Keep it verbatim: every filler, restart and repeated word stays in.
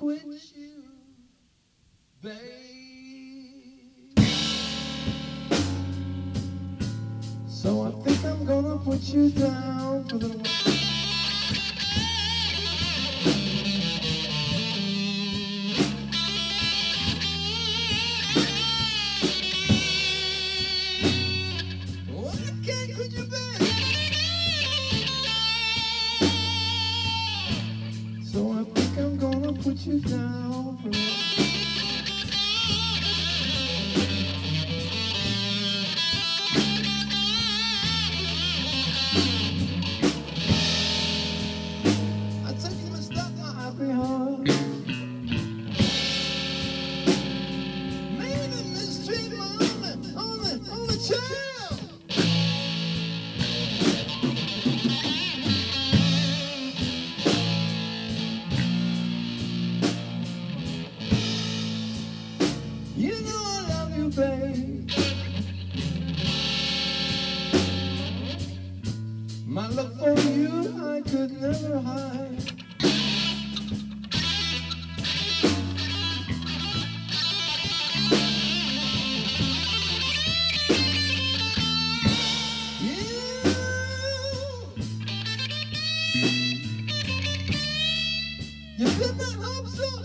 quit you, babe. So I think I'm gonna put you down for the one. Why can't quit you, babe? So I think I'm gonna put you down for the one. You know I love you, babe. My love for you I could never hide. You, you could not hope so.